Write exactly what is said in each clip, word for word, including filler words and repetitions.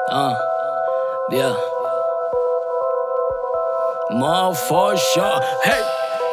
آه بیا ما فاشا هی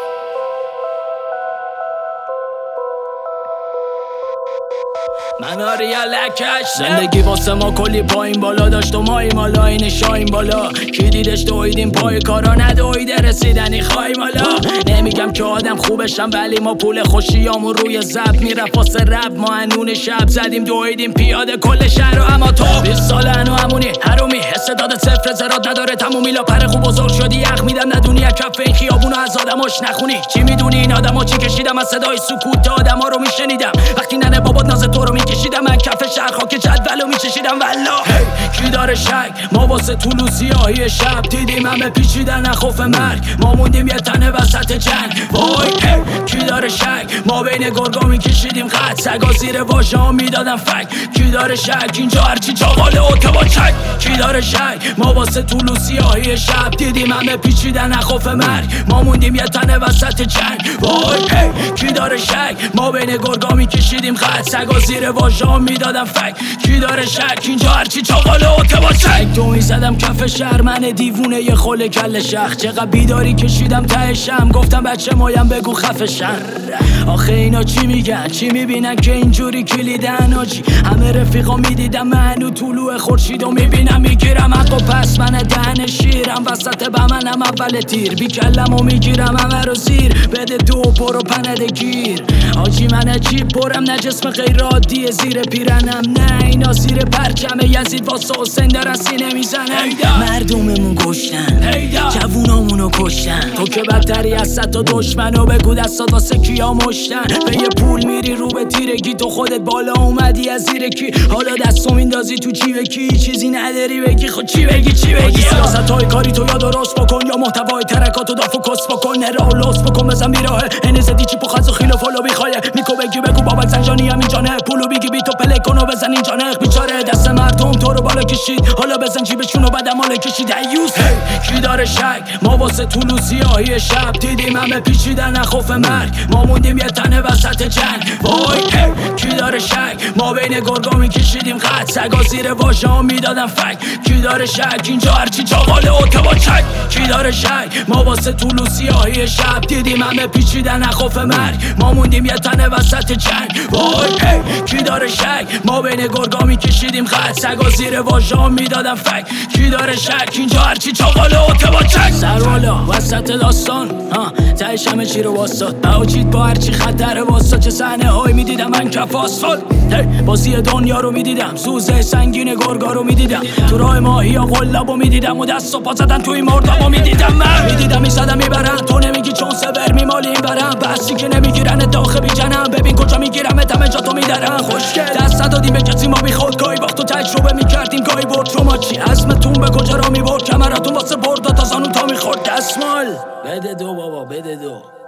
من آریالکش زندگی واسه ما کلی پایین بالا داشت و مایی مالا این شاین بالا کی دیدش دویدیم پای کارا ندویده رسیدنی خواهی مالا نمیگم که آدم خوبشم ولی ما پول خوشیامون روی زب میرفت واسه رب ما انون شب زدیم دویدیم پیاده کل شهر و اما تو بیست ساله انو همونی حرومی حس داده صفر زراد نداره تمومی لا پر خوب بزرگ شدی یخ میدم ندونی از کف این خیابونو از آدماش نخونی چی میدونی این آدما چی کشیدم از صدای سکوت آدما رو میشنیدم وقتی ننه بابات ناز تو رو میکشیدم من کف شهر خاک جدولو میچشیدم والله hey, کی داره شک ما واسه طول و سیاهی شب دیدیم همه پیچیدن خوف مرگ ما موندیم یه تنه وسط جنگ وای hey, کی داره شک ما بین گرگا میکشیدیم خط سگا زیر واژه ها میدادم فک کی داره شک اینجا هرچی چاقاله اتبا چک کی داره شک ما واسه طول و سیاهی شب دیدیم همه پیچیدن خوف مرگ ما موندیم یه تنه وسط جنگ وای hey, کی داره شک ما بین گرگا میکشیدیم خط سگا زیر واژه ها میدادم فک کی داره شک اینجا هرچی چاقاله اتبا چک تو میزدم کف شهر من دیوونه یه خل کل شخ چقدر بیداری کشیدم تهشم گفتم بچه مایم بگو خفشن آخه اینا چی میگن چی میبینن که اینجوری کلیدن آجی همه رفیقا میدیدم منو طلوع خورشید و میبینم میگیرم حق و پس من دهن شیرم وسط بمنم اول تیر بی کلم و میگیرم همه رو زیر بده دو برو پنده گیر آجی من عجیب برم نه جسم غیر عادیه زیر پیرنم نه اینا زیر پرچم یزید واسه حسین دارن سینه میزنن مردممون کشتن جوونامونو کشتن تو که بدتری از صد تا دشمنو بگو دستات واسه کیا مشتن به یه پول میری رو به تیرگی تو خودت بالا اومدی از زیر کی حالا دستو میندازی تو جیب کی چیزی نداری بگی خود چی بگی چی بگی سیاست های کاری تو یا درست بکن یا محتوای ترکاتو دافو کس بکن نرا و لس بکن بزن بیراه انزدی چی پو خز و خیل و فالو بیخوایه میکو بگی بگو بابک زنجانی هم اینجانه پولو بگی بی تو پلی کن و بزن این جانق بیچاره دست مردم تو رو بالا کشید حالا بزن جیبشون و بعدم مال کشید ایوز hey, کی داره شک ما واسه طول و سیاهی شب دیدیم همه پیچیدن خوف مرگ ما موندیم یه تنه وسط جنگ وای hey, کی داره شک ما بین گرگا میکشیدیم خط سگا زیر واژه ها میدادم فک کی داره شک اینجا هرچی چاقاله اتبا چک کی داره شک ما واسه طول و سیاهی شب دیدیم همه پیچیدن خوف مرگ ما موندیم یه تنه وسط جنگ وای hey, کی داره شک ما بین گرگا میکشیدیم خط سگا زیر واژه ها میدادم فک کی داره شک اینجا هرچی چاقاله اتبا چک سر بالا وسط داستان ها تهش همه چی رو واسات باوجید با هرچی خطر واسات چه صحنه هایی میدیدم من کف آسفالت hey, بازی دنیا رو میدیدم زوزه سنگین گرگا رو میدیدم تو راه ماهی ها قلابو میدیدم و دست و پا زدن توی مردابو میدیدم من میدیدم میزدم میبرن تو نمیگی چون سبر میمالی این برم بسی که نمیگیرن داخل بیجنم ببین کجا میگیرم اتمه جا تو میدارن خوشگل دست ندادیم به کسی ما بیخود گاهی وقت تو تجربه میکردیم گاهی برد شما چی عزمتون به کجا را میبرد کمراتون واسه برد تا زانون تا میخورد دستمال بده دو بابا بده دو